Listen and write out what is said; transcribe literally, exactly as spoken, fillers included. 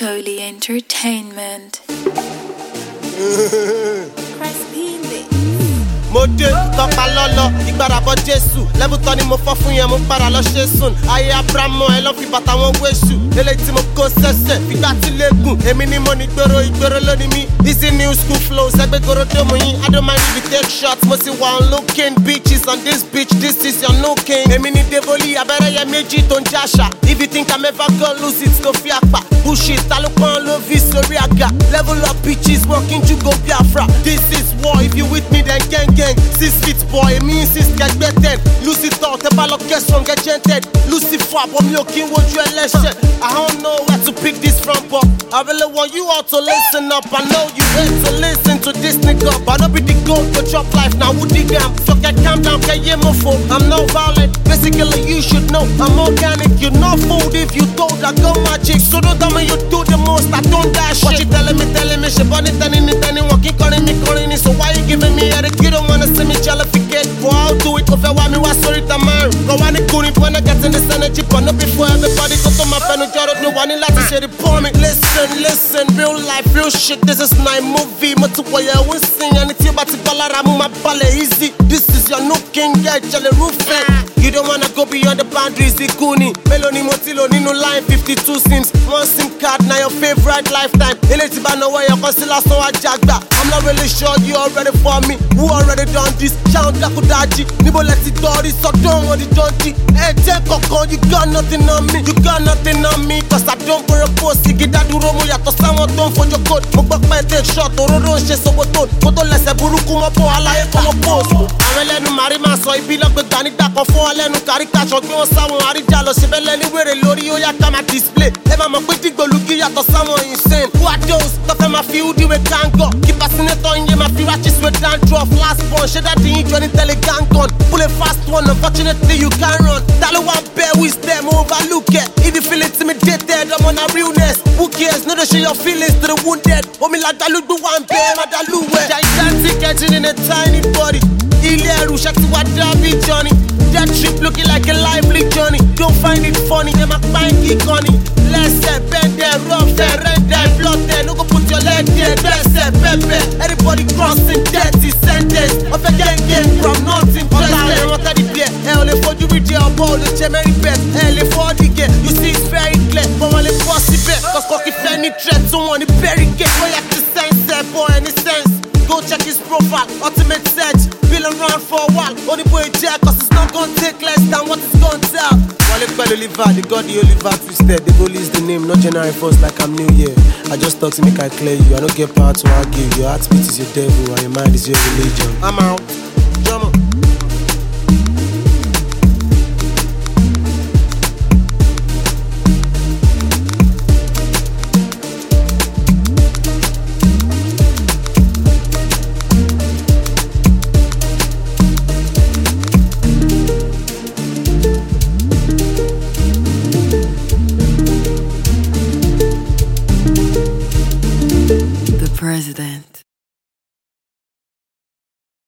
Scully Entertainment. Mo dé tọpa lọ́lọ́ ìgbàdàbọ̀ Jésù lẹ́bùtọ́ ni mo fọ́ fún yẹn mo padà lọ ṣe sùn ayé Abrahamu ẹ lọ́ fi bàtà wọn wéṣù eléyìí tí mo kó sẹ́sẹ̀ fìgbà tí lẹ́gùn èmi ni mo ní gbèrò ìgbèrò lónìí mi easy new school flows ẹgbẹ́ goro tó mo yín I don't mind if you take shots mo sì wà on looking beaches on this beach this is your no king èmi ni Devoli abẹ́rẹ́ yẹ méjì tó ń jáṣà if you think I'm ever gonna lose it kò fi àpà bullshit ta ló pọ́n ló fi sórí àga level up bitches working ju go Biafra this is war if you with me then gang gang six feet boy èmi insist kẹgbẹ́ ten lucy tán tẹ bá lọ kẹsàn get gented lucifer àbọ̀ mi ò kí n wojú ẹlẹ́ṣẹ̀ I don't know where to pick this from but I really want you all to listen up I know you hate to listen to this nigga but I no be the goat to chop life now who dig am so get calm down get ye mo fo I'm no violent basically you should know I'm organic you not fooled if you told I go magic so don't tell me you do the most I don't that shit what you telling me telling me ṣe bọ́ ní tẹ́ni ní tẹ́ni wọn kí kọrin mi kọrin ni so why you giving me headache you don't wanna see me jollificate for I'll do it kò fẹ́ wá mi wá sórí ta márùn kò wá ní kúrin when I get in this energy but no be for everybody kó tó máa fẹnu jọrọ ní wà ní láti ṣe the pour me listen listen real life real shit this is my movie mo ti wọ̀yẹ̀ ẹ̀wọ̀n sìn ẹni tí ó bá ti bá lára mú máa balẹ̀ easy this is your new king yeah jẹlẹ̀ roofing you don't wanna go beyond the boundaries ikú ni mélòó ni mo ti lò nínú line fifty two sims one sim card na your favourite lifetime eléyìí tí bá náwó ẹ̀yọ̀ kan sí lásán wá jágbá I'm not really sure you already for me who already done this ṣáwọn dákúdájí níbo lẹ ti dọ́rí sọ́dún wọn di dọ́jí ẹ jẹ́ kọ̀ọ̀kan you got nothing on me you got nothing on me cause I don't borrow post igi dádúró mo yàtọ̀ sáwọn tó ń fojú code mo gbọ́ pé take shot òróró ń ṣe sọ́wọ́ tó mo tó lẹ́sẹ̀ burúkú mọ́ bọ́ aláyé fọwọ́ post àwọn ẹlẹ́nu màrí máa sọ ibi lọ́gbẹ̀gbà nígbà kan fún wọn lẹ́nu káríkàṣọ gbé wọn sáwọn àríjà lọ ṣe bẹ́lẹ̀ ní wèrè lórí ó yá ká máa display ẹ máa mọ̀ pé dìgbòlugi yàtọ̀ sáwọn insane who are those tó fẹ́ máa fi hoodie wé gángọ̀ kí fascinator ń yé máa fi ratchets wé dandruff last born ṣé dáàdì yín jọ ní tẹ́lẹ̀ gangan pull a fast one unfortunately you can run ta ló wá bẹ́ẹ̀ wish them overlook it if you feel intimidated ọmọ na realness who cares no dey show your feelings to the wounded omi làdálùgbò wà ń bẹ́ẹ̀ má dálùwẹ̀ gigantic engine in a tiny body ilé ẹrù ṣe ti wá dábì johnny that trip looking like a lively journey don't find it funny ẹ máa pa igi kan ni lẹ́sẹ̀ bẹ́ẹ̀dẹ̀ rọ́ọ̀fẹ̀ rẹ́ndẹ̀ blọ́tẹ̀ no go put your leg there gbẹ́sẹ̀ pẹ́pẹ́ everybody crossing dirty sentence ọ̀fẹ́ gẹ́gẹ́ from nothing ọ̀tá rẹ̀ wọ́n tẹ́lẹ̀ díẹ̀ ẹ ò lè fojú rí jẹ ọ̀bọ ò lè jẹ mẹ́rin bẹ́ẹ̀ ẹ lè fọ́ dìgẹ̀ you see it's very clear but wọ́n lè bọ́ síbẹ̀ kọ́sọ́ kí fẹ́ ní threat tó wọ́n ní barricade wọ́n yẹ kí sense ẹ̀ bọ́ any sense go check his profile ultimate search been around for a while only boy jack cause it's not gonna take less than what it's gonna tell Wale Pẹ̀lú Oliver the god the Oliver twisted the goal is the name not January first like I'm new year I just talk to make I clear you I don't get power to argue your heartbeat is your devil and your mind is your religion I'm out Jump